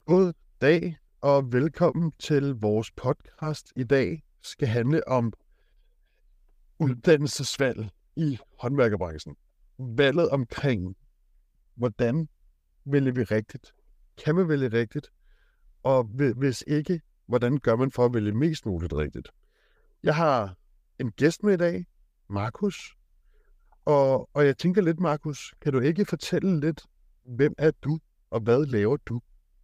God dag og velkommen til vores podcast. I dag skal handle om uddannelsesvalg i håndværkerbranchen. Valget omkring, hvordan vælger vi rigtigt? Kan man vælge rigtigt? Og hvis ikke, hvordan gør man for at vælge mest muligt rigtigt? Jeg har en gæst med i dag, Markus. Og jeg tænker lidt, Markus, kan du ikke fortælle lidt, hvem er du, og hvad laver du?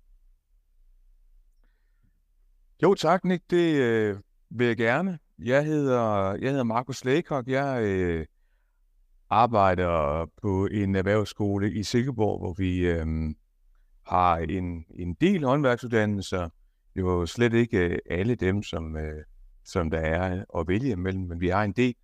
Jo tak, Nick. Det vil jeg gerne. Jeg hedder Markus Lægkok. Jeg arbejder på en erhvervsskole i Silkeborg, hvor vi har en del håndværksuddannelser. Det er jo slet ikke alle dem, som der er at vælge imellem, men vi har en del.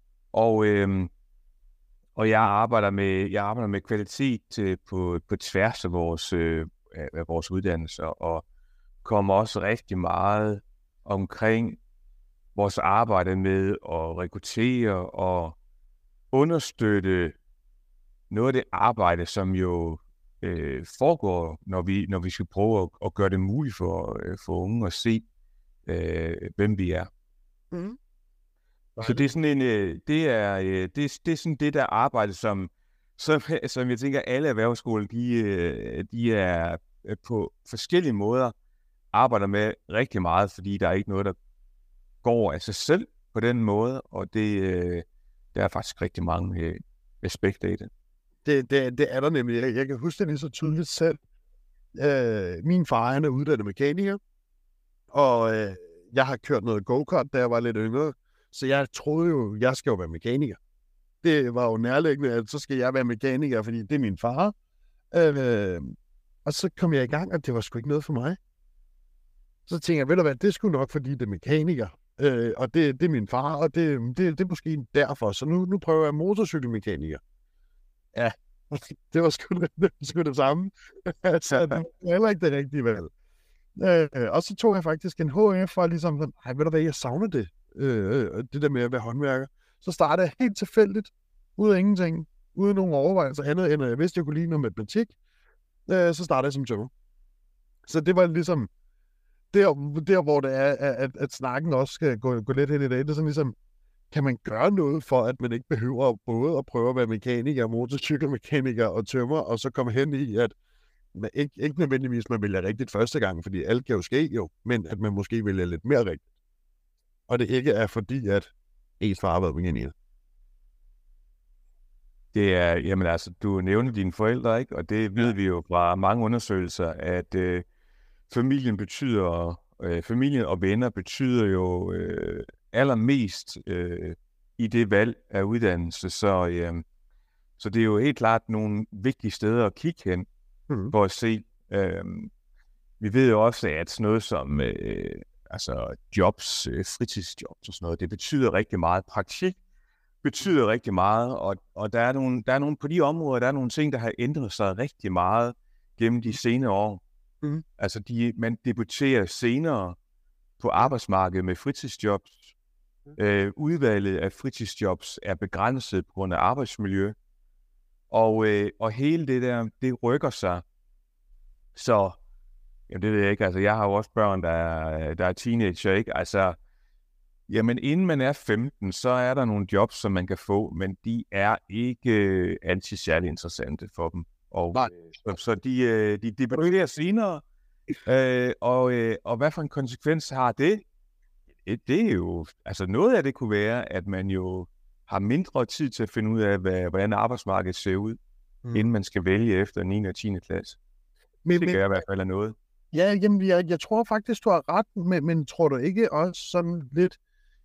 Og jeg arbejder med kvalitet på tværs af vores uddannelser, og kommer også rigtig meget omkring vores arbejde med at rekruttere og understøtte noget af det arbejde, som jo foregår, når vi skal prøve at gøre det muligt for unge at se, hvem vi er. Mm. Så det er sådan det er sådan det der arbejde, som jeg tænker, alle erhvervsskoler, de er på forskellige måder arbejder med rigtig meget, fordi der er ikke noget, der går af sig selv på den måde, og der er faktisk rigtig mange aspekter i det. Det er der nemlig. Jeg kan huske det lige så tydeligt selv. Min far er uddannet mekaniker, og jeg har kørt noget go-kart, da jeg var lidt yngre, så jeg troede jo, jeg skal jo være mekaniker. Det var jo nærliggende, at så skal jeg være mekaniker, fordi det er min far. Og så kom jeg i gang, og det var sgu ikke noget for mig. Så tænkte jeg, ved du hvad, det er sgu nok, fordi det er mekaniker. Og det er min far, og det er måske derfor. Så nu prøver jeg motorcykelmekaniker. Ja, det var sgu det samme. Så det var heller ikke det rigtige valg. Og så tog jeg faktisk en HF for ligesom sådan, ved du hvad, jeg savner det. Det der med at være håndværker. Så startede jeg helt tilfældigt, ud af ingenting, uden nogen overvejelser andet, end at jeg vidste, at jeg kunne lide noget matematik. Så startede jeg som tømrer. Så det var ligesom der hvor det er, at snakken også skal gå lidt hen i dag. Det er sådan ligesom, kan man gøre noget for, at man ikke behøver både at prøve at være mekaniker, motorcykelmekaniker og tømrer, og så komme hen i, at man ikke nødvendigvis man vælger rigtigt første gang, fordi alt kan jo ske jo, men at man måske vælger lidt mere rigtigt. Og det ikke er fordi, at ens far har været mekaniker. Det er, jamen altså, du nævner dine forældre, ikke? Og det ved vi jo fra mange undersøgelser, at familien og venner betyder jo allermest i det valg af uddannelse. Så det er jo helt klart nogle vigtige steder at kigge hen for at se. Vi ved jo også, at sådan noget som jobs, fritidsjobs og sådan noget, det betyder rigtig meget. Praktik betyder rigtig meget, og der er nogle på de områder, der er nogle ting, der har ændret sig rigtig meget gennem de senere år. Mm. Altså, man debuterer senere på arbejdsmarkedet med fritidsjobs. Udvalget af fritidsjobs er begrænset på grund af arbejdsmiljø. Og hele det der, det rykker sig. Så, jamen det ved jeg ikke, altså jeg har jo også børn, der er teenager, ikke? Altså, jamen inden man er 15, så er der nogle jobs, som man kan få, men de er ikke altid særlig interessante for dem. Så de debuterer senere, og hvad for en konsekvens har det? Det er jo, altså noget af det kunne være, at man jo har mindre tid til at finde ud af, hvordan arbejdsmarkedet ser ud, inden man skal vælge efter 9. og 10. klasse. Det kan i hvert fald af noget. Ja, jamen, jeg tror faktisk, du har ret, men tror du ikke også sådan lidt,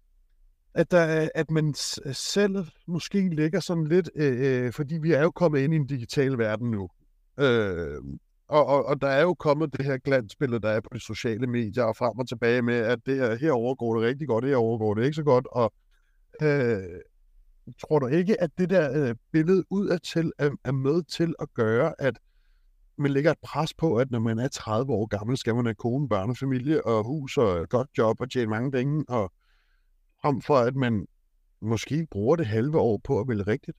at man selv måske ligger sådan lidt, fordi vi er jo kommet ind i en digital verden nu. Og der er jo kommet det her glansbillede, der er på de sociale medier, og frem og tilbage med, at det her overgår det rigtig godt, det her overgår det ikke så godt. Og tror du ikke, at det der billede udadtil er med til at gøre, at man lægger et pres på, at når man er 30 år gammel, skal man have kone, børnefamilie og hus og et godt job og tjene mange penge, og frem for at man måske bruger det halve år på at vælge rigtigt?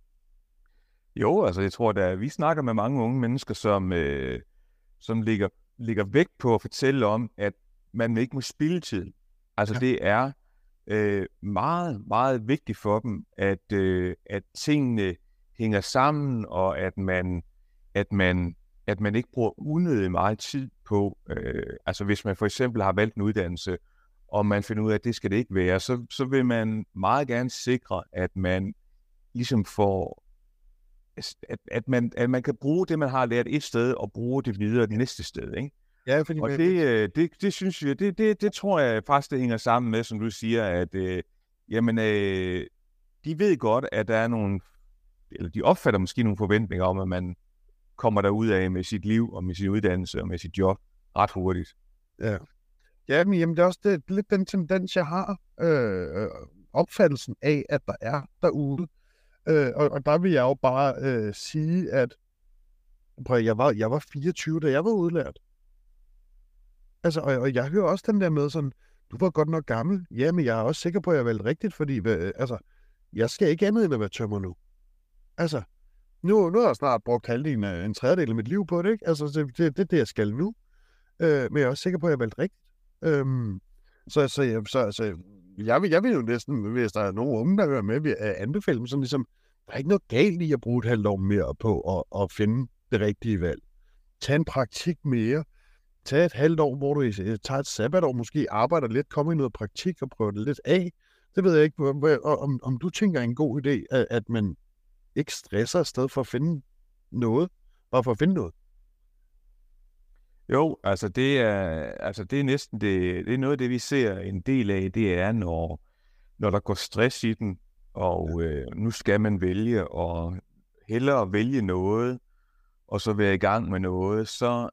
Jo, altså jeg tror, at vi snakker med mange unge mennesker, som ligger lægger vægt på at fortælle om, at man ikke må spilde tid. Altså det er meget, meget vigtigt for dem, at tingene hænger sammen, og at man ikke bruger unødig meget tid på, altså hvis man for eksempel har valgt en uddannelse, og man finder ud af, at det skal det ikke være, så vil man meget gerne sikre, at man ligesom får, at man kan bruge det, man har lært et sted, og bruge det videre det næste sted, ikke? Ja, fordi og det synes jeg, det tror jeg faktisk, det hænger sammen med, som du siger, at de ved godt, at der er nogle, eller de opfatter måske nogle forventninger om, at man kommer derud af med sit liv, og med sin uddannelse, og med sit job ret hurtigt. Ja. Ja, men jamen, det er også lidt den tendens, jeg har, opfattelsen af, at der er derude. Og der vil jeg jo bare sige, at jeg var 24, da jeg var udlært. Altså, og jeg hører også den der med sådan, du var godt nok gammel. Ja, men jeg er også sikker på, at jeg valgte rigtigt, fordi jeg skal ikke andet end at være tømrer nu. Altså, nu har jeg snart brugt en tredjedel af mit liv på det, ikke? Altså, det er det, jeg skal nu. Men jeg er også sikker på, at jeg valgte rigtigt. Så jeg vil jo næsten, hvis der er nogen unge, der hører med, vil anbefale dem sådan ligesom, der er ikke noget galt i at bruge et halvt år mere på at finde det rigtige valg. Tag en praktik mere. Tag et halvt år, hvor du tager et sabbatår, måske arbejder lidt, kommer i noget praktik og prøver det lidt af. Det ved jeg ikke, om du tænker en god idé, at man ikke stresser afsted for at finde noget, bare for at finde noget. Jo, altså det er næsten det er noget af det, vi ser en del af, det er, når der går stress i den, og nu skal man vælge, og hellere vælge noget, og så være i gang med noget, så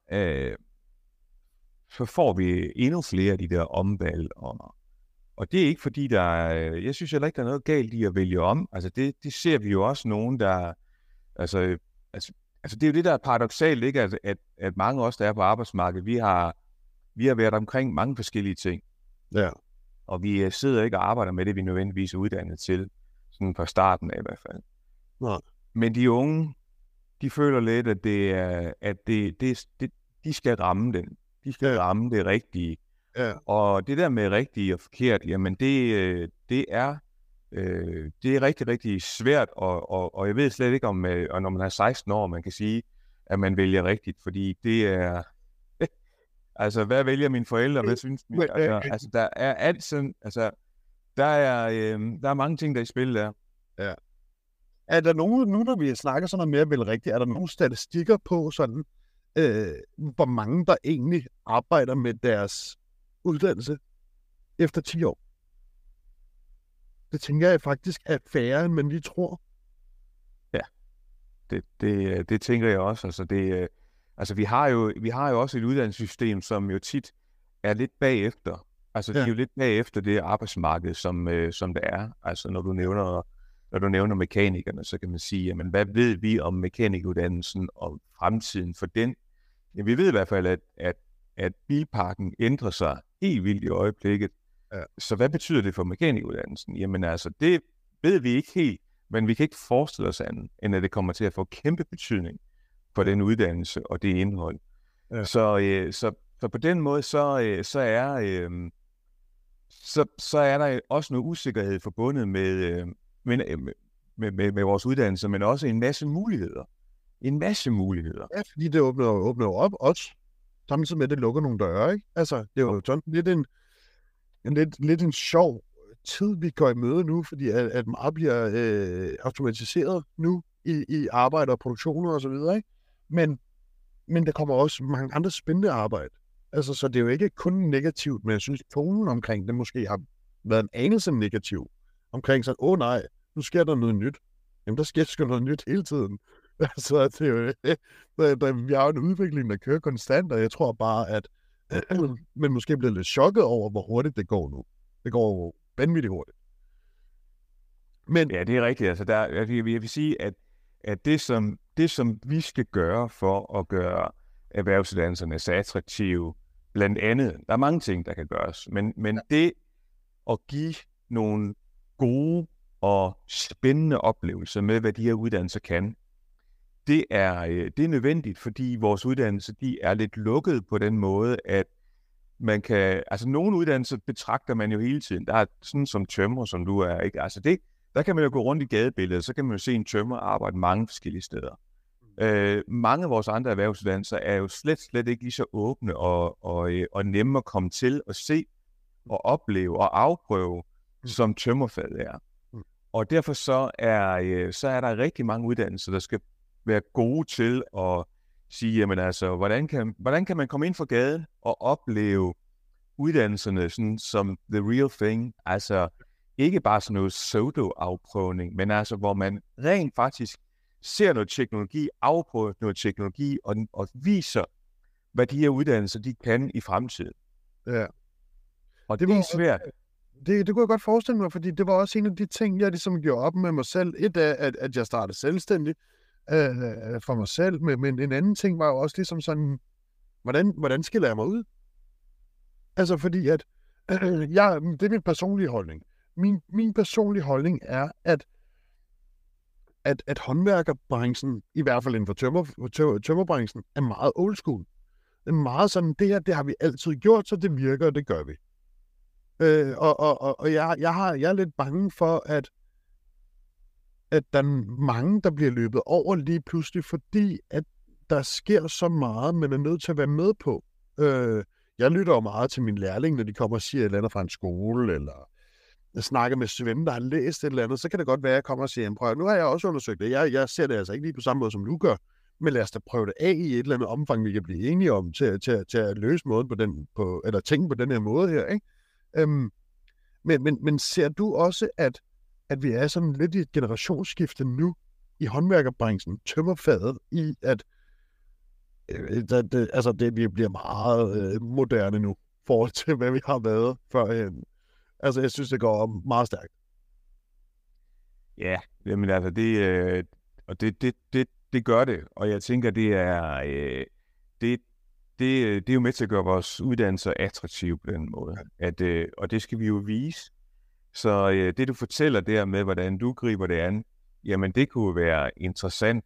får vi endnu flere af de der omvalg. Og det er ikke fordi, jeg synes heller ikke, der er noget galt i at vælge om. Altså det ser vi jo også nogen, der... Altså det er jo det, der er paradoksalt, ikke? At mange af os, der er på arbejdsmarkedet, vi har været omkring mange forskellige ting. Ja. Og vi sidder ikke og arbejder med det, vi nødvendigvis er uddannet til. Sådan fra starten af i hvert fald. Ja. Men de unge, de føler lidt, at de skal ramme den. De skal ramme det rigtige. Ja. Og det der med rigtigt og forkert, jamen det er rigtig, rigtig svært, og jeg ved slet ikke om, når man er 16 år, man kan sige, at man vælger rigtigt, fordi det er... altså, hvad vælger mine forældre? Hvad synes de? Altså, der er alt sådan... Altså, der er mange ting, der er i spil der. Ja. Er der nogen, nu når vi snakker sådan noget mere vel rigtigt, er der nogle statistikker på sådan, hvor mange der egentlig arbejder med deres uddannelse efter 10 år? Det tænker jeg faktisk er færre, end man lige tror. Ja, det tænker jeg også. Altså, vi har jo også et uddannelsessystem, som jo tit er lidt bagefter. Altså, det er jo lidt bagefter det arbejdsmarked, som det er. Altså, når du nævner mekanikerne, så kan man sige, jamen, hvad ved vi om mekanikuddannelsen og fremtiden for den? Ja, vi ved i hvert fald, at bilparken ændrer sig helt vildt i øjeblikket. Ja. Så hvad betyder det for mekanikuddannelsen? Jamen altså, det ved vi ikke helt, men vi kan ikke forestille os andet, end at det kommer til at få kæmpe betydning for den uddannelse og det indhold. Ja. Så på den måde, så er der også noget usikkerhed forbundet med vores uddannelse, men også en masse muligheder. En masse muligheder. Ja, fordi det åbner op også, samtidig med, at det lukker nogle døre, ikke? Altså, det er jo sådan lidt en sjov tid, vi går i møde nu, fordi at meget bliver automatiseret nu i arbejde og produktioner og så videre, ikke? Men der kommer også mange andre spændende arbejde. Altså, så det er jo ikke kun negativt, men jeg synes, tonen omkring det måske har været en anelse negativ. Omkring sådan, nej, nu sker der noget nyt. Jamen, der sker sgu noget nyt hele tiden. Så det er jo, vi har jo en udvikling, der kører konstant, og jeg tror bare, at man måske bliver lidt chokket over, hvor hurtigt det går nu. Det går vanvittigt hurtigt. Men... Ja, det er rigtigt. Altså, jeg vil sige, at det, som vi skal gøre for at gøre erhvervsuddannelserne så attraktive, blandt andet, der er mange ting, der kan gøres, men det at give nogle gode og spændende oplevelser med, hvad de her uddannelser kan, det er nødvendigt, fordi vores uddannelser, de er lidt lukkede på den måde, at man kan, altså nogle uddannelser betragter man jo hele tiden. Der er sådan som tømrer, som du er, ikke? Altså der kan man jo gå rundt i gadebilledet, så kan man jo se en tømrer arbejde mange forskellige steder. Mange af vores andre erhvervsuddannelser er jo slet ikke lige så åbne og nemme at komme til at se og opleve og afprøve, som tømrerfaget er. Og derfor så er der rigtig mange uddannelser, der skal være gode til at sige, jamen altså, hvordan kan man komme ind fra gaden og opleve uddannelserne sådan som the real thing, altså ikke bare sådan noget pseudo-afprøvning, men altså hvor man rent faktisk ser noget teknologi, afprøver noget teknologi og viser, hvad de her uddannelser de kan i fremtiden. Ja. Og det er svært. Det kunne jeg godt forestille mig, fordi det var også en af de ting, jeg ligesom gjorde op med mig selv. Et er, at jeg startede selvstændigt for mig selv, men en anden ting var jo også ligesom sådan, hvordan skiller jeg mig ud? Altså fordi, at det er min personlige holdning. Min personlige holdning er, at håndværkerbranchen, i hvert fald inden for tømmerbranchen, er meget old school. Det er meget sådan, det har vi altid gjort, så det virker, og det gør vi. Og jeg er lidt bange for, at der er mange, der bliver løbet over lige pludselig, fordi at der sker så meget, man er nødt til at være med på. Jeg lytter jo meget til mine lærlinge, når de kommer og siger et eller andet fra en skole, eller jeg snakker med svende, der har læst et eller andet, så kan det godt være, at jeg kommer og siger, prøv, nu har jeg også undersøgt det. Jeg ser det altså ikke lige på samme måde, som du gør, men lad os da prøve det af i et eller andet omfang, vi kan blive enige om, til at løse måden eller tænke på den her måde her, ikke? Men ser du også, at vi er sådan lidt i et generationsskifte nu i håndværkerbranchen, tømmerfaget, i at vi bliver meget moderne nu, i forhold til, hvad vi har været førhen. Altså, jeg synes, det går meget stærkt. Ja, men altså, det gør det, og jeg tænker, det er jo med til at gøre vores uddannelser attraktive på den måde, og det skal vi jo vise. Så det, du fortæller der med, hvordan du griber det an, jamen det kunne være interessant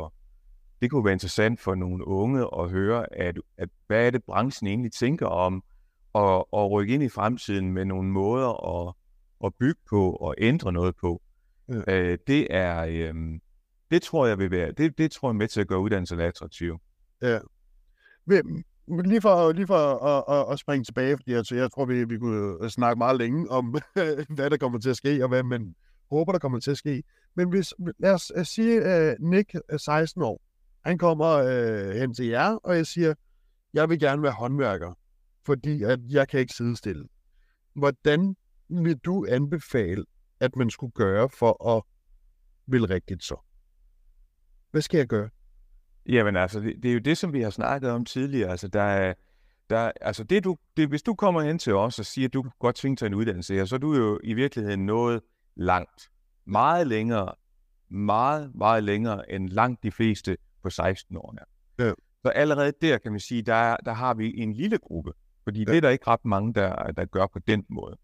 for nogle unge at høre, at hvad er det, branchen egentlig tænker om, og rykke ind i fremtiden med nogle måder at bygge på og ændre noget på. Ja. Det tror jeg vil være, det tror jeg med til at gøre uddannelserne attraktive. Ja. Lige for at springe tilbage, fordi jeg tror, vi kunne snakke meget længe om, hvad der kommer til at ske, og hvad man håber, der kommer til at ske. Men lad os sige, Nick er 16 år. Han kommer hen til jer, og jeg siger, jeg vil gerne være håndværker, fordi at jeg kan ikke sidestille. Hvordan vil du anbefale, at man skulle gøre for at vil rigtigt så? Hvad skal jeg gøre? Jamen altså, det er jo det, som vi har snakket om tidligere. Altså, hvis du kommer hen til os og siger, at du kan godt tvinge til en uddannelse her, så er du jo i virkeligheden nået langt. Meget længere end langt de fleste på 16 år. Ja. Så allerede der kan man sige, der har vi en lille gruppe, fordi det er der ikke ret mange, der gør på den måde.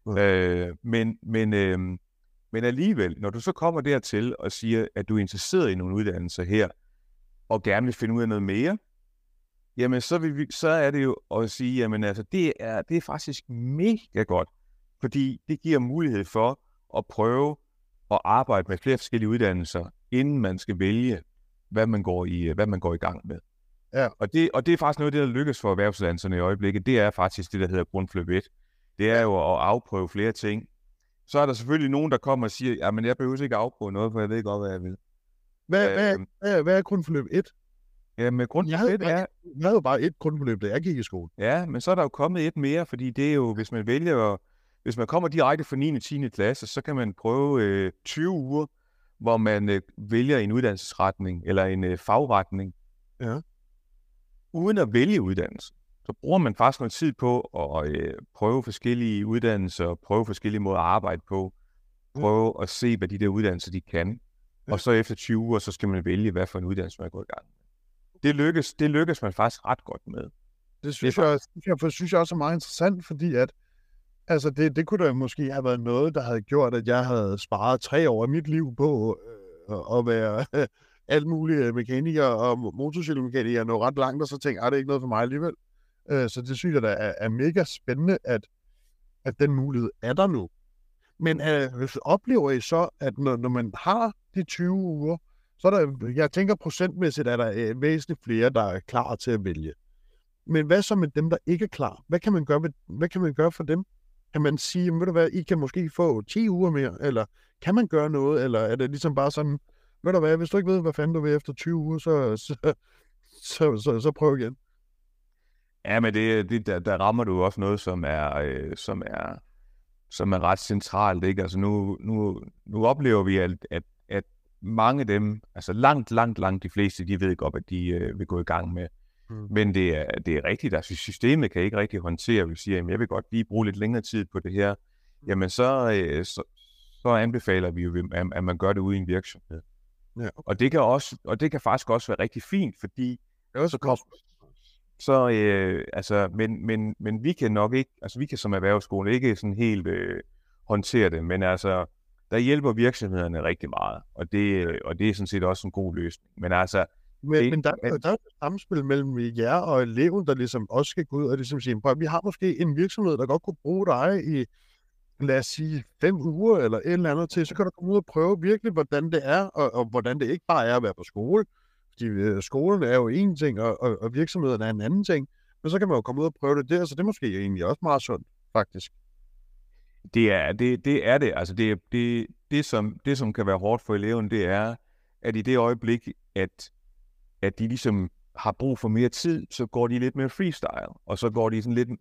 Men alligevel, når du så kommer dertil og siger, at du er interesseret i nogle uddannelser her, og gerne vil finde ud af noget mere, jamen så er det jo at sige, jamen altså, det er faktisk mega godt, fordi det giver mulighed for at prøve at arbejde med flere forskellige uddannelser, inden man skal vælge, hvad man går i gang med. Ja. Og det er faktisk noget af det, der lykkes for erhvervsuddannelserne i øjeblikket. Det er faktisk det, der hedder grundforløb 1. Det er jo at afprøve flere ting. Så er der selvfølgelig nogen, der kommer og siger, jamen jeg behøver ikke afprøve noget, for jeg ved godt, hvad jeg vil. Hvad er grundforløb 1? Ja, med grundforløb 1 er... Jeg havde jo bare et grundforløb, da jeg gik i skole. Ja, men så er der jo kommet et mere, fordi det er jo, hvis man kommer direkte fra 9. og 10. klasse, så kan man prøve 20 uger, hvor man vælger en uddannelsesretning, eller en fagretning, uden at vælge uddannelse. Så bruger man faktisk noget tid på at prøve forskellige uddannelser, prøve forskellige måder at arbejde på, prøve at se, hvad de der uddannelser, de kan. Og så efter 20 uger, så skal man vælge, hvad for en uddannelse man er gået i gang med. Det lykkes man faktisk ret godt med. Det synes jeg også er meget interessant, fordi at altså det kunne da måske have været noget, der havde gjort, at jeg havde sparet 3 år af mit liv på at være alle mulige mekanikere og motorcykelmekanikere nå ret langt, og så tænkte jeg, det er ikke noget for mig alligevel. Så det synes jeg da er mega spændende, at den mulighed er der nu. Men oplever I så, at når man har de 20 uger, så er der, jeg tænker procentmæssigt, er der væsentligt flere, der er klar til at vælge. Men hvad så med dem, der ikke er klar? Hvad kan man gøre for dem? Kan man sige, ved du hvad, I kan måske få 10 uger mere, eller kan man gøre noget, eller er det ligesom bare sådan, ved du hvad, hvis du ikke ved, hvad fanden du vil efter 20 uger, så prøv igen. Ja, men der rammer du også noget, som er ret centralt, ikke? Altså nu oplever vi, at mange af dem, altså langt de fleste, de ved godt, at de vil gå i gang med. Men det er rigtigt, altså systemet kan ikke rigtig håndtere, vi siger, at jeg vil godt lige bruge lidt længere tid på det her. Jamen så anbefaler vi jo, at man gør det ude i en virksomhed. Ja. Og det kan faktisk også være rigtig fint, fordi men vi kan nok ikke, altså vi kan som erhvervsskole ikke sådan helt håndtere det, men altså der hjælper virksomhederne rigtig meget, og det er sådan set også en god løsning. Men altså men der er et samspil mellem jer og eleven, der ligesom også skal gå ud og ligesom sige, vi har måske en virksomhed, der godt kunne bruge dig i, lad os sige, 5 uger eller et eller andet til, så kan du komme ud og prøve virkelig, hvordan det er, og hvordan det ikke bare er at være på skole. Fordi skolen er jo en ting, og virksomheden er en anden ting. Men så kan man jo komme ud og prøve det der, så det er måske egentlig også meget sundt, faktisk. Det er det. Altså det, som kan være hårdt for eleven, det er, at i det øjeblik, at de ligesom har brug for mere tid, så går de lidt mere freestyle, og så går de sådan lidt,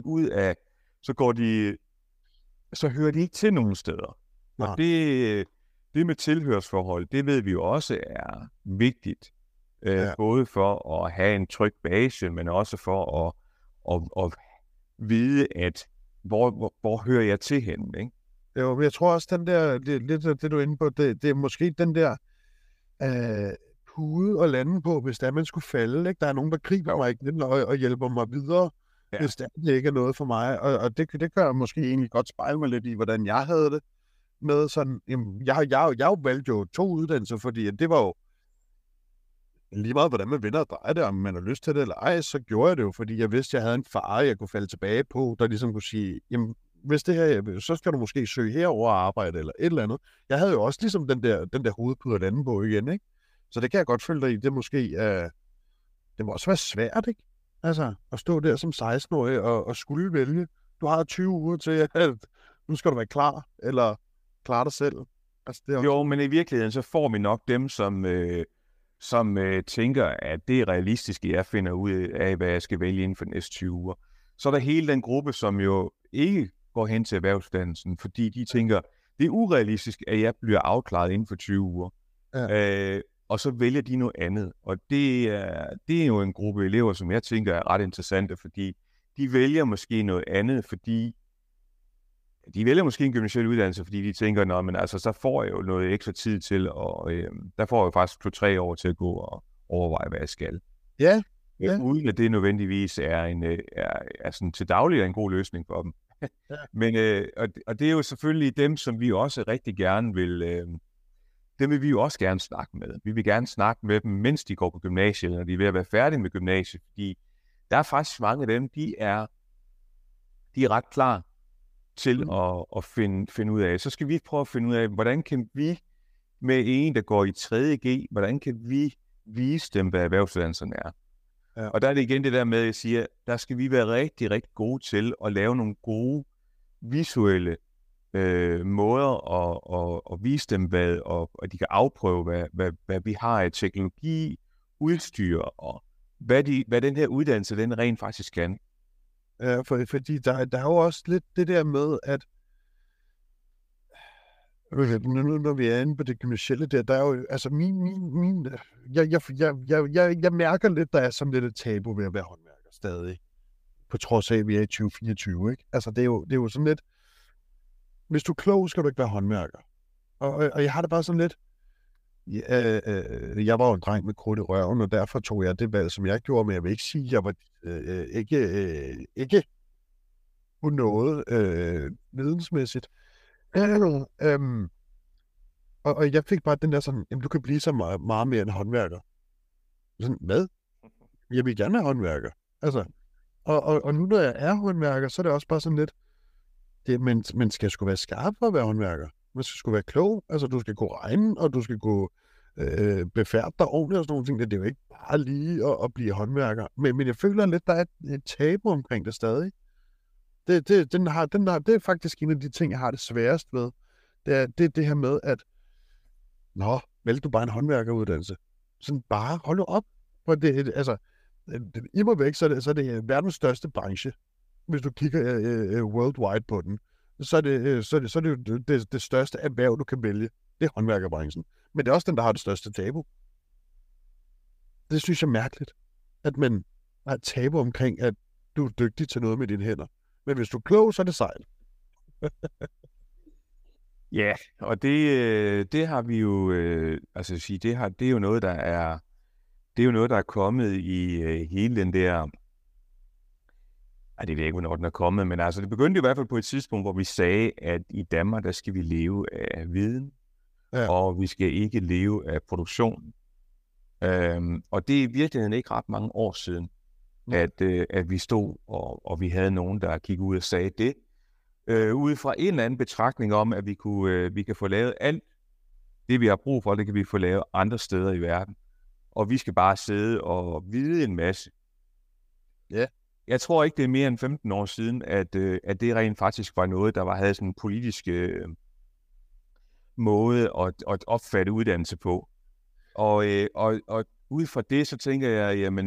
så hører de ikke til nogen steder. Nej. Og det med tilhørsforhold, det ved vi jo også er vigtigt. Både for at have en tryg base, men også for at vide, at hvor hører jeg til henne, ikke? Jo, men jeg tror også, den der, det du er inde på, det er måske den der pude og lande på, hvis der man skulle falde, ikke? Der er nogen, der griber mig ikke og hjælper mig videre, hvis det ikke er noget for mig. Og det gør måske egentlig godt spejle mig lidt i, hvordan jeg havde det med sådan, jeg valgte jo 2 uddannelser, fordi det var jo lige meget, hvordan man vender og drejer det, om man har lyst til det eller ej, så gjorde jeg det jo, fordi jeg vidste, at jeg havde en far, jeg kunne falde tilbage på, der ligesom kunne sige, jamen, hvis det her, så skal du måske søge herover og arbejde, eller et eller andet. Jeg havde jo også ligesom den der hovedpude at lande på igen, ikke? Så det kan jeg godt følge dig i, det måske, det må også være svært, ikke? Altså, at stå der som 16-årig og skulle vælge. Du har 20 uger til, at nu skal du være klar, eller klare dig selv. Altså, det er også... Jo, men i virkeligheden, så får vi nok dem, som tænker, at det er realistisk, at jeg finder ud af, hvad jeg skal vælge inden for de næste 20 uger. Så er der hele den gruppe, som jo ikke går hen til erhvervsuddannelsen, fordi de tænker, det er urealistisk, at jeg bliver afklaret inden for 20 uger. Ja. Og så vælger de noget andet. Og det er jo en gruppe elever, som jeg tænker er ret interessante, fordi de vælger måske noget andet, fordi de vælger måske en gymnasial uddannelse, fordi de tænker, men altså, så får jeg jo noget ekstra tid til, og der får jeg faktisk 2-3 år til at gå og overveje, hvad jeg skal. Ja. Uden at det nødvendigvis er sådan til daglig en god løsning for dem. Ja. Men, og det er jo selvfølgelig dem, som vi også rigtig gerne vil, dem vil vi jo også gerne snakke med. Vi vil gerne snakke med dem, mens de går på gymnasiet, når de er ved at være færdige med gymnasiet, fordi der er faktisk mange af dem, de er ret klar til at finde ud af. Så skal vi prøve at finde ud af, hvordan kan vi med en, der går i 3.G, hvordan kan vi vise dem, hvad erhvervsuddannelserne er. Ja. Og der er det igen det der med, at jeg siger, der skal vi være rigtig, rigtig gode til at lave nogle gode visuelle måder at vise dem, og de kan afprøve, hvad vi har af teknologi, udstyr, og hvad den her uddannelse, den rent faktisk kan. Ja, fordi der er jo også lidt det der med, at nu når vi er inde på det gymnasielle der er jo, altså jeg mærker lidt, der er sådan lidt et tabu ved at være håndværker stadig, på trods af, at vi er i 2024, ikke? Altså det er jo sådan lidt, hvis du er klog, skal du ikke være håndværker. Og jeg har det bare sådan lidt, jeg var jo en dreng med krudt i røven, og derfor tog jeg det valg, som jeg gjorde, men jeg vil ikke sige, at jeg var ikke på noget vidensmæssigt. Og jeg fik bare den der sådan, jamen du kan blive så meget mere end håndværker. Sådan, hvad? Jeg vil gerne være håndværker. Altså, og nu når jeg er håndværker, så er det også bare sådan lidt, man skal sgu være skarp for at være håndværker. Man skal sgu være klog. Altså, du skal kunne regne, og du skal kunne befærde dig ordentligt og sådan nogle ting. Det er jo ikke bare lige at blive håndværker. Men jeg føler lidt, der er et tabu omkring det stadig. Det er faktisk en af de ting, jeg har det sværest ved. Det er det her med, at vælg du bare en håndværkeruddannelse. Sådan bare hold nu op. For det, altså, i mig væk, så er det verdens største branche. Hvis du kigger worldwide på den, så er det jo det største erhverv, du kan vælge. Det er håndværkerbranchen. Men det er også den, der har det største tabu. Det synes jeg er mærkeligt, at man har et tabu omkring, at du er dygtig til noget med dine hænder. Men hvis du er klog, så er det sejt. Ja, og det har vi jo, det er jo noget, der er kommet i hele den der. Det ved jeg ikke, hvornår den er kommet, men altså det begyndte i hvert fald på et tidspunkt, hvor vi sagde, at i Danmark, der skal vi leve af viden, og vi skal ikke leve af produktion. Og det er i virkeligheden ikke ret mange år siden, at vi stod, og vi havde nogen, der kiggede ud og sagde det, ud fra en eller anden betragtning om, at vi kan få lavet alt det, vi har brug for, det kan vi få lavet andre steder i verden. Og vi skal bare sidde og vide en masse. Ja. Jeg tror ikke, det er mere end 15 år siden, at det rent faktisk var noget, der havde sådan en politisk måde at opfatte uddannelse på. Og ud fra det, så tænker jeg, jamen,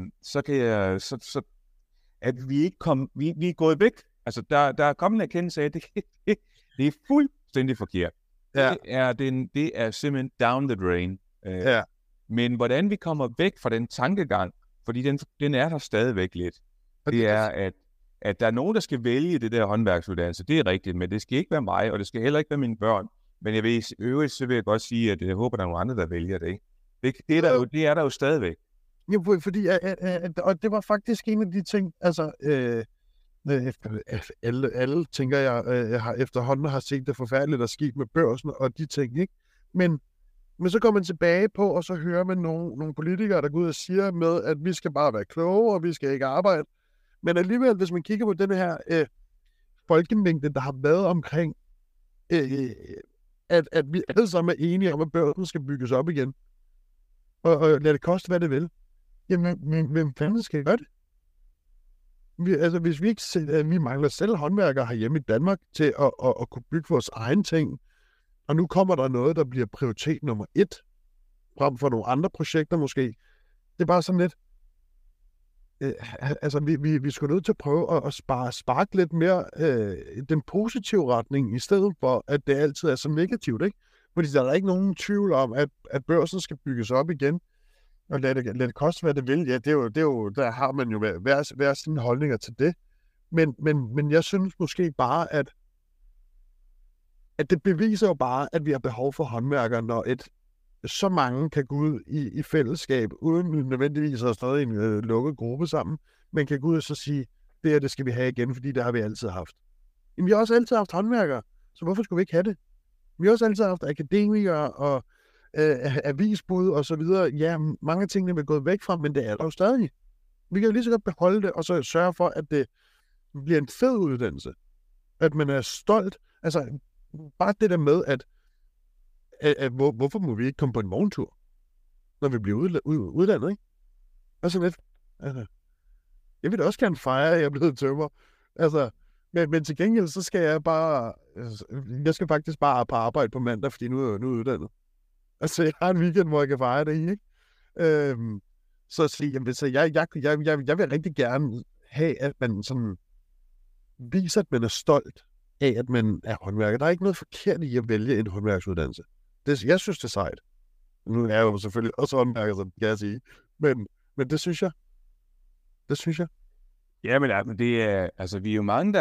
at vi er gået væk. Altså, der er kommet en erkendelse af, at det er fuldstændig forkert. Ja. Det er simpelthen down the drain. Men hvordan vi kommer væk fra den tankegang, fordi den er der stadigvæk lidt, det er, at der er nogen, der skal vælge det der håndværksuddannelse. Det er rigtigt, men det skal ikke være mig, og det skal heller ikke være mine børn. Men jeg vil i øvrigt, så vil jeg godt sige, at jeg håber, der er nogle andre, der vælger det. Ikke? Det er der jo stadigvæk. Ja, fordi, og det var faktisk en af de ting, altså, alle tænker jeg har efterhånden har set det forfærdeligt, der skete med børsen og de ting, ikke? Men så går man tilbage på, og så hører man nogle politikere, der går ud og siger med, at vi skal bare være kloge, og vi skal ikke arbejde. Men alligevel, hvis man kigger på den her folkemængde, der har været omkring, at vi alle sammen er enige om, at børsen skal bygges op igen, og lad det koste, hvad det vil. Jamen, hvem fanden skal gøre det? Hvis vi ikke vi mangler selv håndværkere herhjemme i Danmark til at kunne bygge vores egen ting, og nu kommer der noget, der bliver prioritet nummer 1, frem for nogle andre projekter måske. Det er bare sådan lidt, vi skulle nødt til at prøve at sparke lidt mere den positive retning, i stedet for, at det altid er så negativt, ikke? Fordi der er ikke nogen tvivl om, at børsen skal bygges op igen, og lad det koste, hvad det vil. Ja, det er jo der har man jo hver sine holdninger til det. Men jeg synes måske bare, at det beviser jo bare, at vi har behov for håndværkere, når så mange kan gå ud i fællesskab, uden nødvendigvis at stå i en lukket gruppe sammen, men kan gå ud og så sige, det skal vi have igen, fordi det har vi altid haft. Men vi har også altid haft håndværkere, så hvorfor skulle vi ikke have det? Vi har også altid haft akademikere og avisbud og så videre. Ja, mange af tingene er gået væk fra, men det er der jo stadig. Vi kan jo lige så godt beholde det, og så sørge for, at det bliver en fed uddannelse. At man er stolt. Altså, bare det der med, at hvorfor må vi ikke komme på en morgentur, når vi bliver uddannet, ikke? Altså lidt, jeg vil da også gerne fejre, at jeg er blevet tømrer. Altså, men til gengæld, så skal jeg skal faktisk bare på arbejde på mandag, fordi nu er jeg uddannet. Altså, jeg har en weekend, hvor jeg kan fejre det, ikke? Så jeg vil rigtig gerne have, at man sådan viser, at man er stolt af, at man er håndværker. Der er ikke noget forkert i at vælge en håndværksuddannelse. Jeg synes, det er sejt. Nu er jeg jo selvfølgelig også håndværker, så kan jeg sige. Men det synes jeg. Det synes jeg. Ja, men det er, altså, vi er jo mange,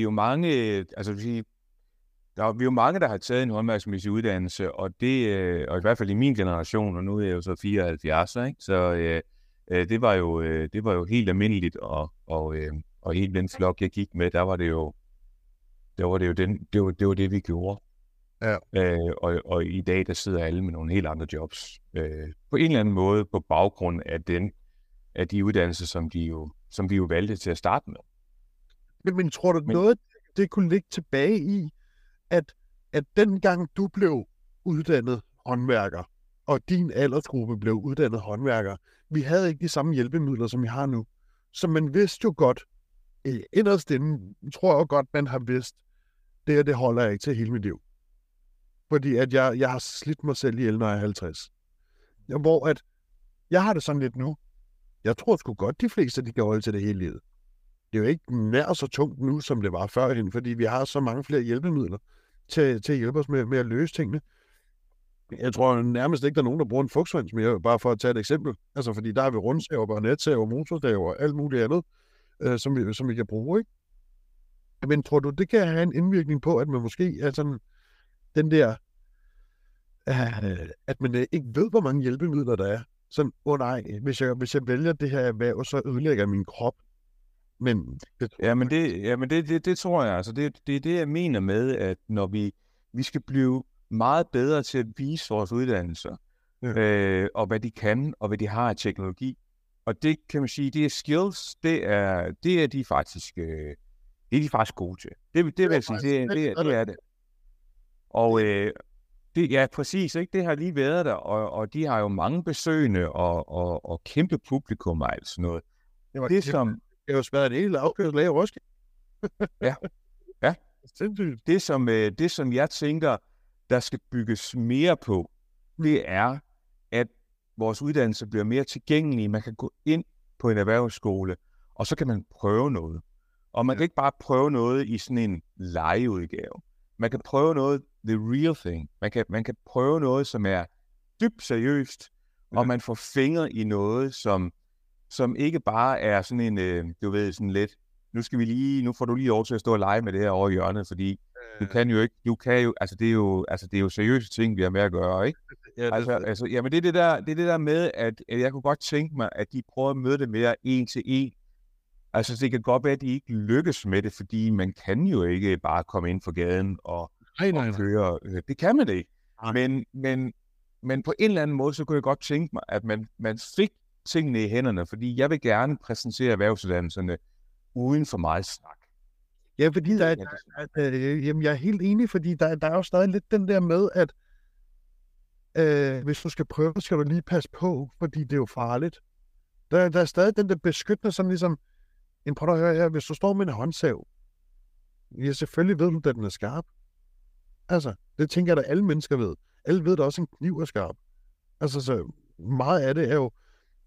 der har taget en håndværksmæssig uddannelse, og og i hvert fald i min generation, og nu er jeg jo så 74, ikke? Så det var jo helt almindeligt, og hele den flok, jeg gik med, det var det, vi gjorde. Ja. Og i dag, der sidder alle med nogle helt andre jobs. På en eller anden måde på baggrund af de uddannelser, som vi jo valgte til at starte med. Men tror du, noget det kunne ligge tilbage i, at dengang du blev uddannet håndværker, og din aldersgruppe blev uddannet håndværker, vi havde ikke de samme hjælpemidler, som vi har nu. Så man vidste jo godt, inderst inde, tror jeg godt, man har vidst, det holder jeg ikke til hele mit liv. Fordi at jeg har slidt mig selv ihjel, når jeg er 50. Hvor at jeg har det sådan lidt nu. Jeg tror sgu godt, de fleste de kan holde til det hele livet. Det er jo ikke nær så tungt nu, som det var førhen, fordi vi har så mange flere hjælpemidler til at hjælpe os med at løse tingene. Jeg tror nærmest ikke, der er nogen, der bruger en fugtsvans mere, bare for at tage et eksempel. Altså, fordi der har vi rundsaver, bajonetsaver, motorsaver og alt muligt andet, som vi kan bruge, ikke? Men tror du, det kan have en indvirkning på, at man måske er sådan den der, at man ikke ved, hvor mange hjælpemidler der er. Sådan, nej, hvis jeg vælger det her erhverv, så ødelægger jeg min krop. Men det tror jeg. Altså, det er det, jeg mener med, at når vi skal blive meget bedre til at vise vores uddannelser, og hvad de kan, og hvad de har af teknologi. Og det kan man sige, det er skills, det er de faktisk gode til. Det vil jeg sige, det er det. Og ja, præcis, ikke? Det har lige været der, og de har jo mange besøgende og kæmpe publikum og alt sådan noget. Det har jo smadret en hele afkørsel af Roskilde. Ja. Sindssygt. Det, som jeg tænker, der skal bygges mere på, det er, at vores uddannelse bliver mere tilgængelige. Man kan gå ind på en erhvervsskole, og så kan man prøve noget. Og man kan ikke bare prøve noget i sådan en legeudgave. Man kan prøve noget, the real thing. Man kan prøve noget, som er dybt seriøst, og man får fingre i noget, som ikke bare er sådan en, du ved, sådan lidt, nu får du lige over til at stå og lege med det her over i hjørnet, fordi du kan jo, altså det er jo seriøse ting, vi har med at gøre, ikke? Ja, men det er det der med, at jeg kunne godt tænke mig, at de prøver at møde det mere en til en. Altså det kan godt være, at de ikke lykkes med det, fordi man kan jo ikke bare komme ind for gaden og køre. Det kan man ikke. Men på en eller anden måde, så kunne jeg godt tænke mig, at man fik tingene i hænderne, fordi jeg vil gerne præsentere erhvervsuddannelserne uden for meget snak. Ja, fordi jamen, jeg er helt enig, fordi der er jo stadig lidt den der med, at hvis du skal prøve, skal du lige passe på, fordi det er jo farligt. Der er stadig den der beskyttende, sådan ligesom, prøv at høre her, hvis du står med en håndsav, ja, selvfølgelig ved du, at den er skarp. Altså, det tænker jeg, at alle mennesker ved. Alle ved, at også en kniv er skarp. Altså, så meget af det er jo,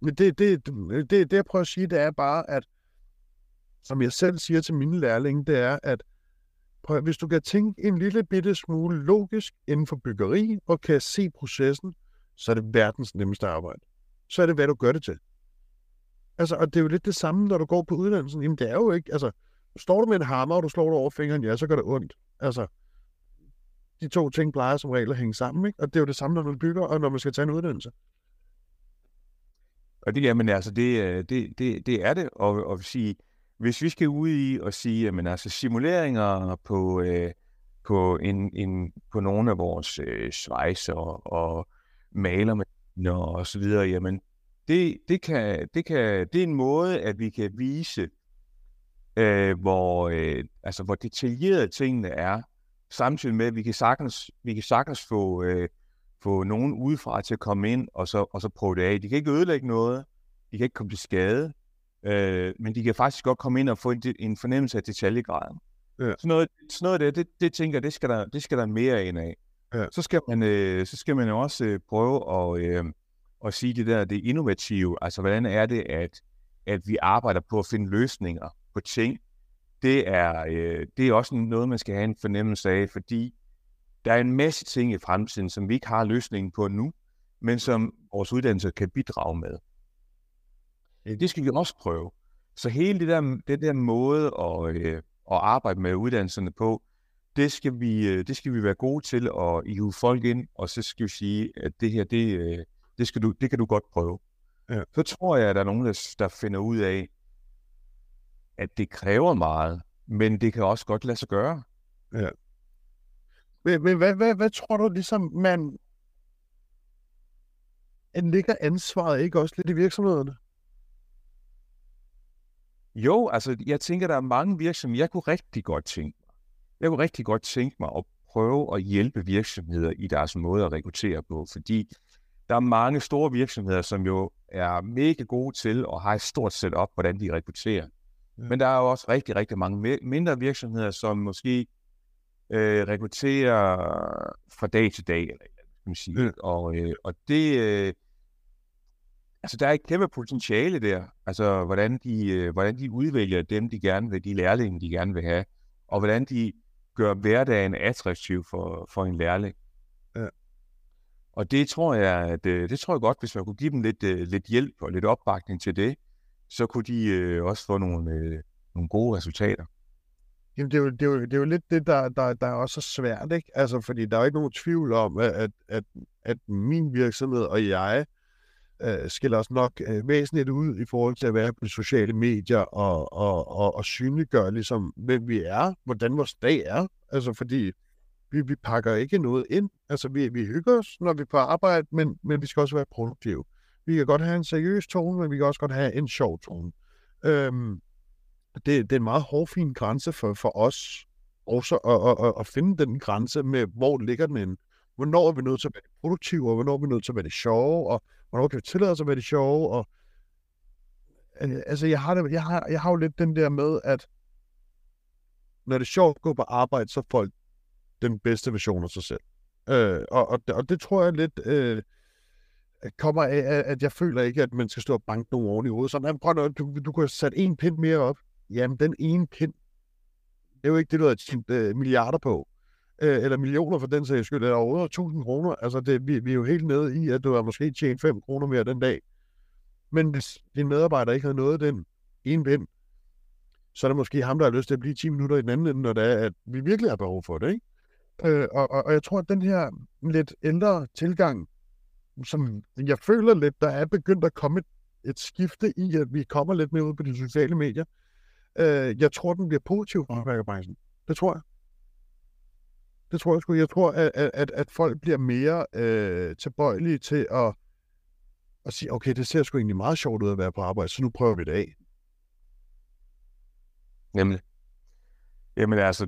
det jeg prøver at sige, det er bare, at som jeg selv siger til mine lærlinge, det er, at hvis du kan tænke en lille bitte smule logisk inden for byggeri, og kan se processen, så er det verdens nemmeste arbejde. Så er det, hvad du gør det til. Altså, og det er jo lidt det samme, når du går på uddannelsen. Jamen, det er jo ikke, altså, står du med en hammer, og du slår dig over fingeren, ja, så gør det ondt. Altså, de to ting plejer som regel at hænge sammen, ikke? Og det er jo det samme, når man bygger, og når man skal tage en uddannelse. Og det, jamen, altså, det er det, og sige, hvis vi skal ud i og sige, jamen, altså, simuleringer på nogle af vores svejser og malermaskiner og så videre, jamen, det er en måde, at vi kan vise, hvor detaljerede tingene er, samtidig med, at vi kan sagtens få nogen udefra til at komme ind og så prøve det af. De kan ikke ødelægge noget, de kan ikke komme til skade, men de kan faktisk godt komme ind og få en fornemmelse af detaljegraden. Ja. Sådan noget der, det tænker jeg, det skal der mere ind af. Ja. Så skal man også prøve at sige det innovative, altså hvordan er det, at vi arbejder på at finde løsninger på ting. Det er også noget, man skal have en fornemmelse af, fordi der er en masse ting i fremtiden, som vi ikke har løsningen på nu, men som vores uddannelse kan bidrage med. Det skal vi også prøve. Så hele det der måde at arbejde med uddannelserne på, det skal vi være gode til at hive folk ind, og så skal vi sige, at det her, det kan du godt prøve. Ja. Så tror jeg, at der er nogen, der finder ud af, at det kræver meget, men det kan også godt lade sig gøre. Ja. Men hvad tror du ligesom, man ligger ansvaret ikke også lidt i virksomhederne? Jo, altså jeg tænker, der er mange virksomheder, jeg kunne rigtig godt tænke mig at prøve at hjælpe virksomheder i deres måde at rekruttere på, fordi der er mange store virksomheder, som jo er mega gode til og har et stort setup, hvordan de rekrutterer. Ja. Men der er jo også rigtig, rigtig mange mindre virksomheder, som måske rekrutterer fra dag til dag, eller kan man sige. Ja. Og det, altså der er et kæmpe potentiale der, altså hvordan de udvælger dem, de gerne vil, de lærlinge, de gerne vil have, og hvordan de gør hverdagen attraktiv for en lærling. Ja. Og det tror jeg godt, hvis man kunne give dem lidt hjælp og lidt opbakning til det, så kunne de også få nogle gode resultater. Jamen, det er jo lidt det, der er også svært, ikke? Altså, fordi der er jo ikke nogen tvivl om, at min virksomhed og jeg skiller os nok væsentligt ud i forhold til at være på de sociale medier og synliggøre ligesom, hvem vi er, hvordan vores dag er. Altså, fordi vi pakker ikke noget ind. Altså, vi hygger os, når vi er på arbejde, men vi skal også være produktive. Vi kan godt have en seriøs tone, men vi kan også godt have en sjov tone. Det er en meget hårfin grænse for os også at finde den grænse med, hvor ligger den inde. Hvornår er vi nødt til at være produktive, og hvornår er vi nødt til at være det sjove, og hvornår kan vi tillade os at være det sjove. Og, altså, jeg har jo lidt den der med, at når det er sjovt at gå på arbejde, så får folk den bedste version af sig selv. Og det tror jeg lidt kommer af, at jeg føler ikke, at man skal stå og banke nogen oven i hovedet. Sådan, du kunne have sat en pind mere op. Jamen, den ene pind, det er jo ikke det, du har tjent milliarder på. Eller millioner for den sags skyld, eller over 1.000 kroner. Altså, vi er jo helt nede i, at du har måske tjent 5 kroner mere den dag. Men hvis din medarbejder ikke havde nået den ene pind, så er det måske ham, der har lyst til at blive 10 minutter i den anden ende, når det er, at vi virkelig har behov for det, ikke? Og jeg tror, at den her lidt ældre tilgang, som jeg føler lidt, der er begyndt at komme et skifte i, at vi kommer lidt mere ud på de sociale medier. Jeg tror, den bliver positiv for håndværkerbranchen. Det tror jeg. Det tror jeg sgu. Jeg tror, at folk bliver mere tilbøjelige til at sige, okay, det ser sgu egentlig meget sjovt ud at være på arbejde, så nu prøver vi det af. Jamen altså,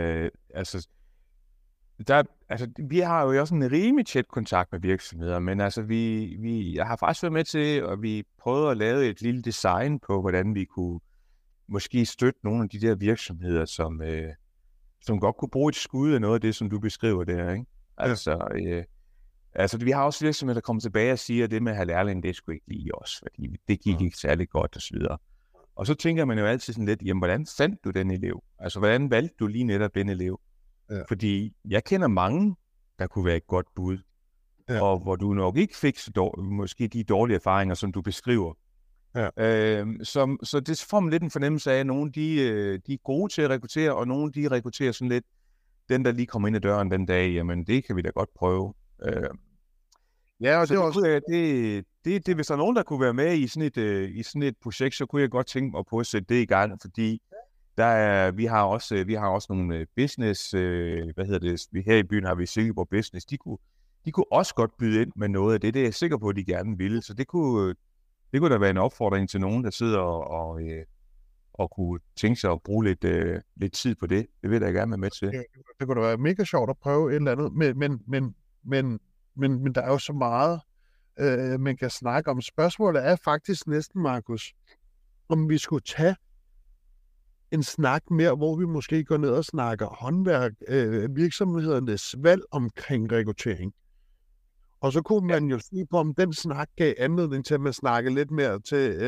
vi har jo også en rimelig tæt kontakt med virksomheder, men altså, jeg har faktisk været med til, og vi prøvede at lave et lille design på, hvordan vi kunne måske støtte nogle af de der virksomheder, som godt kunne bruge et skud af noget af det, som du beskriver der, ikke? Altså, vi har også virksomheder, der kommer tilbage og siger, at det med at have lærling, det skulle ikke lige os, fordi det gik ikke særlig godt og så videre. Og så tænker man jo altid sådan lidt, jamen, hvordan fandt du den elev? Altså, hvordan valgte du lige netop den elev? Ja. Fordi jeg kender mange, der kunne være et godt bud, og hvor du nok ikke fik måske de dårlige erfaringer, som du beskriver. Ja. Så det får man lidt en fornemmelse af, at nogle de er gode til at rekruttere, og nogle de rekrutterer sådan lidt, den der lige kommer ind ad døren den dag, jamen det kan vi da godt prøve. Ja, og det er også... Det, hvis der er nogen, der kunne være med i sådan et projekt, så kunne jeg godt tænke mig på at sætte det i gang, fordi vi har også nogle business, her i byen har vi Silkeborg Business, de kunne også godt byde ind med noget af det, det er jeg sikker på, at de gerne ville, så det kunne da være en opfordring til nogen, der sidder og kunne tænke sig at bruge lidt tid på det. Det vil jeg da gerne være med til. Det kunne da være mega sjovt at prøve et eller andet, men der er jo så meget, man kan snakke om. Spørgsmålet er faktisk næsten, Markus, om vi skulle tage en snak mere, hvor vi måske går ned og snakker håndværk, virksomhedernes valg omkring rekruttering. Og så kunne man jo sige på, om den snak gav anledning til, at man snakker lidt mere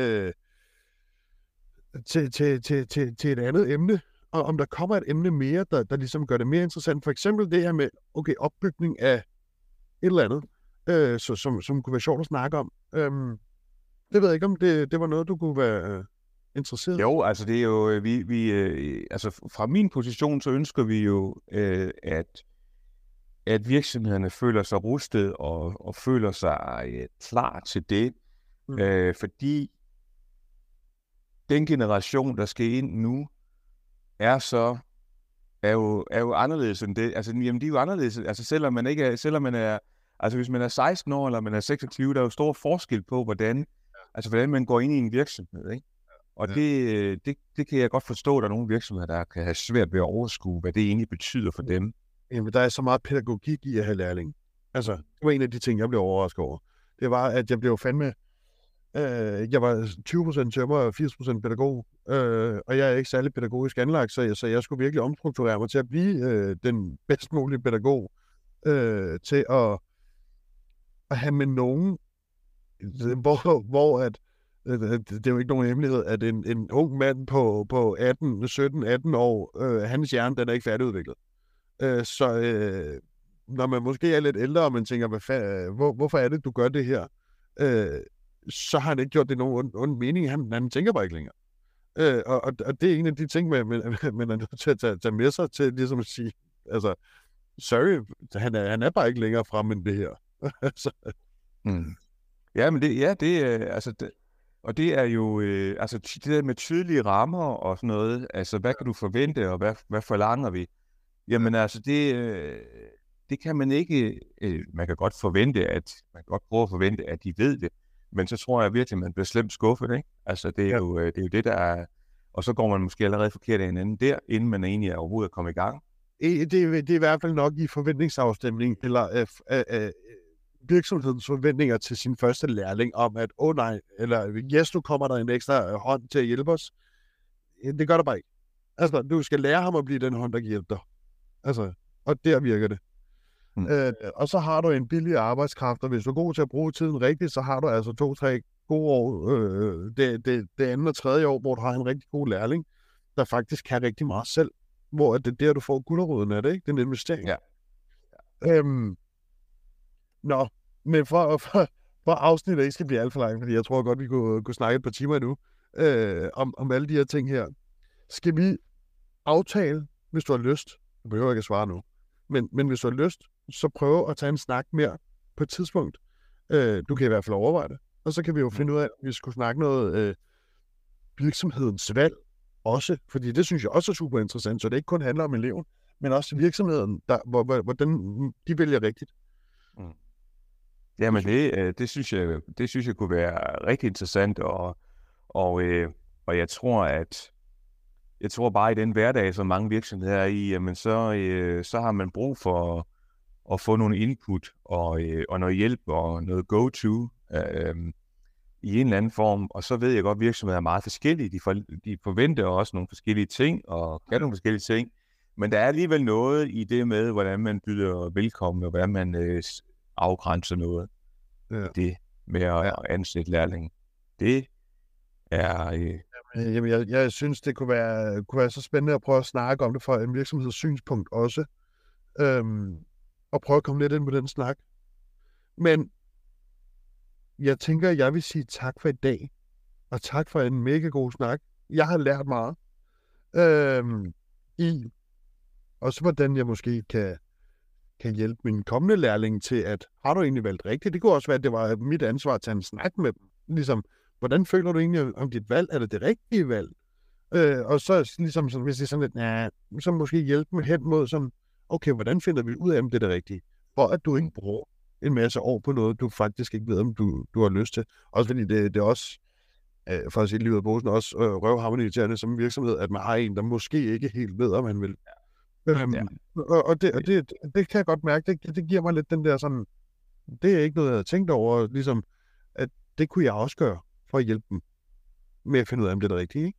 til et andet emne, og om der kommer et emne mere, der ligesom gør det mere interessant. For eksempel det her med, okay, opbygning af et eller andet, som kunne være sjovt at snakke om. Det ved jeg ikke, om det var noget, du kunne være interesseret. Jo, altså det er jo, altså fra min position, så ønsker vi jo, at virksomhederne føler sig rustet og føler sig klar til det, fordi den generation, der skal ind nu, er så er jo anderledes end det. Altså, jamen, de er jo anderledes. Altså, selvom man er, altså, hvis man er 16 år, eller man er 26, der er jo stor forskel på, hvordan man går ind i en virksomhed, ikke? Og det kan jeg godt forstå, at der er nogle virksomheder, der kan have svært ved at overskue, hvad det egentlig betyder for dem. Jamen, der er så meget pædagogik i at have lærling. Altså, det var en af de ting, jeg blev overrasket over. Det var, at jeg blev fandme... jeg var 20% tømrer og 80% pædagog, og jeg er ikke særlig pædagogisk anlagt, så jeg skulle virkelig omstrukturere mig til at blive den bedst mulige pædagog, til at have med nogen, hvor at det er jo ikke nogen hemmelighed, at en ung mand på 17-18 år, hans hjerne, den er ikke færdigudviklet. Så når man måske er lidt ældre, og man tænker, hvorfor er det, du gør det her? Så har han ikke gjort det nogen ond mening. Han tænker bare ikke længere. Og det er en af de ting, man er nødt til at tage med sig til ligesom at sige, altså, sorry, han er bare ikke længere frem end det her. Ja, men og det er jo, det der med tydelige rammer og sådan noget, altså, hvad kan du forvente, og hvad forlanger vi? Jamen, altså, det kan man ikke, man kan godt prøve at forvente, at de ved det, men så tror jeg virkelig, man bliver slemt skuffet, ikke? Altså, det er jo det, der er, og så går man måske allerede forkert af hinanden der, inden man egentlig er overhovedet at komme i gang. Det er i hvert fald nok i forventningsafstemning, eller virksomhedens forventninger til sin første lærling om, at nej, eller yes, nu kommer der en ekstra hånd til at hjælpe os. Det gør der bare ikke. Altså, du skal lære ham at blive den hånd, der kan hjælpe dig. Altså, og der virker det. Og så har du en billig arbejdskraft, og hvis du er god til at bruge tiden rigtigt, så har du altså 2-3 gode år, det andet og tredje år, hvor du har en rigtig god lærling, der faktisk kan rigtig meget selv, hvor det er der, du får guleroden af det, ikke? Det er en investering. Ja. Men for afsnittet ikke skal blive alt for langt, fordi jeg tror godt, vi kunne snakke et par timer endnu, om alle de her ting her. Skal vi aftale, hvis du har lyst, du behøver ikke at svare nu, men hvis du har lyst, så prøv at tage en snak mere på et tidspunkt. Du kan i hvert fald overveje det, og så kan vi jo finde ud af, at vi skulle snakke noget virksomhedens valg også, fordi det synes jeg også er super interessant, så det ikke kun handler om eleven, men også virksomheden, hvordan de vælger rigtigt. Jamen det synes jeg kunne være rigtig interessant, og jeg tror bare i den hverdag, som mange virksomheder er i, jamen så har man brug for at få nogle input og noget hjælp og noget go-to i en eller anden form, og så ved jeg godt, at virksomheder er meget forskellige. De forventer også nogle forskellige ting og kan nogle forskellige ting, men der er alligevel noget i det med, hvordan man byder velkommen og hvordan man afgrænser noget. Det med at ansætte lærlinge. Det er... Jamen, jeg synes, det kunne være så spændende at prøve at snakke om det fra en virksomheds synspunkt også. Og prøve at komme lidt ind på den snak. Men jeg tænker, jeg vil sige tak for i dag. Og tak for en mega god snak. Jeg har lært meget. Også hvordan jeg måske kan hjælpe min kommende lærling til, at har du egentlig valgt rigtigt? Det kunne også være, at det var mit ansvar at tage en snak med dem. Ligesom, hvordan føler du egentlig om dit valg? Er det rigtige valg? Og så ligesom, hvis det er sådan lidt, så måske hjælpe dem hen mod sådan, okay, hvordan finder vi ud af, om det er det rigtige? For at du ikke bruger en masse år på noget, du faktisk ikke ved, om du har lyst til. Også fordi det er også, for at sige livet af posen, også røvhammerende som virksomhed, at man har en, der måske ikke helt ved, om han vil. Og det kan jeg godt mærke, det giver mig lidt den der sådan, det er ikke noget, jeg havde tænkt over, ligesom, at det kunne jeg også gøre, for at hjælpe dem med at finde ud af, om det er det rigtige, ikke?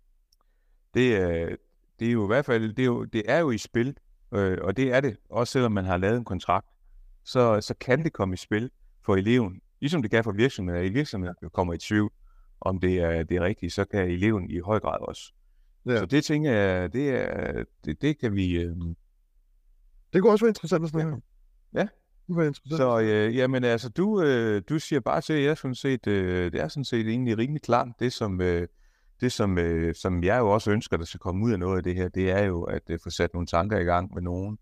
Det er jo i hvert fald, det er jo i spil, og det er det, også selvom man har lavet en kontrakt, så kan det komme i spil for eleven, ligesom det kan for virksomheder. I virksomheder kommer i tvivl, om det er rigtigt, så kan eleven i høj grad også. Ja. Så det tænker jeg, det kan vi... Det kunne også være interessant at snakke om. Ja. Så jamen altså, du siger bare til, at jeg sådan set, det er sådan set egentlig rimelig klart, det som jeg jo også ønsker, der skal komme ud af noget af det her, det er jo at få sat nogle tanker i gang med nogen,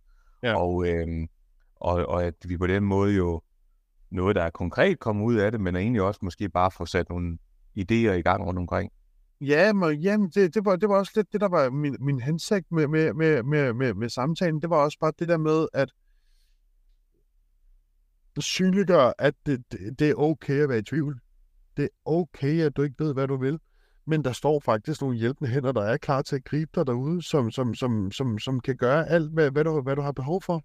og at vi på den måde jo, noget der er konkret kommer ud af det, men egentlig også måske bare få sat nogle idéer i gang rundt omkring. Ja, men jamen, det var også lidt det, der var min hensigt med samtalen. Det var også bare det der med, at synliggøre, at det er okay at være i tvivl. Det er okay, at du ikke ved, hvad du vil. Men der står faktisk nogle hjælpende hænder, der er klar til at gribe dig derude, som kan gøre alt, hvad du har behov for.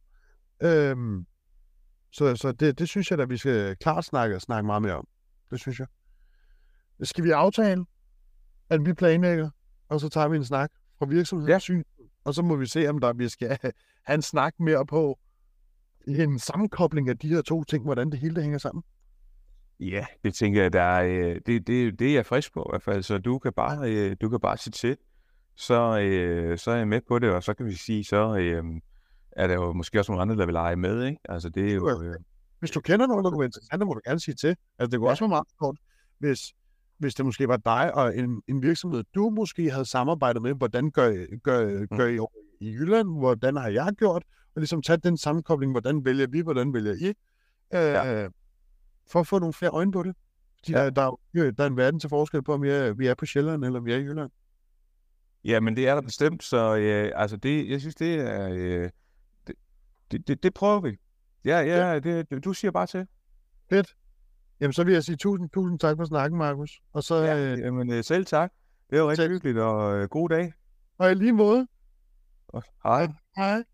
Så det synes jeg, at vi skal klart snakke meget mere om. Det synes jeg. Skal vi aftale, at vi planlægger, og så tager vi en snak fra virksomhedssyn, og så må vi se, om vi skal have en snak mere på en sammenkobling af de her to ting, hvordan det hele hænger sammen. Ja, det tænker jeg, det er jeg frisk på i hvert fald, så du kan bare sige til, så er jeg med på det, og så kan vi sige, så er der jo måske også nogle andre, der vil lege med, ikke? Altså det er jo... Hvis du kender nogen, der kunne være interessant, må du gerne sige til. Altså det kunne også være meget kort, hvis det måske var dig og en virksomhed, du måske havde samarbejdet med, hvordan gør I i Jylland, hvordan har jeg gjort, og ligesom tage den sammenkobling, hvordan vælger vi, hvordan vælger I, for at få nogle flere øjne på det. Fordi der er en verden til forskel på, om vi er på Sjælland, eller vi er i Jylland. Ja, men det er der bestemt, så altså jeg synes, det er... Det prøver vi. Ja. Du siger bare til. Fedt. Jamen, så vil jeg sige tusind tak for snakken, Markus. Og så, jamen, selv tak. Det er jo rigtig hyggeligt, og god dag. Og i lige måde. Hej. Hej.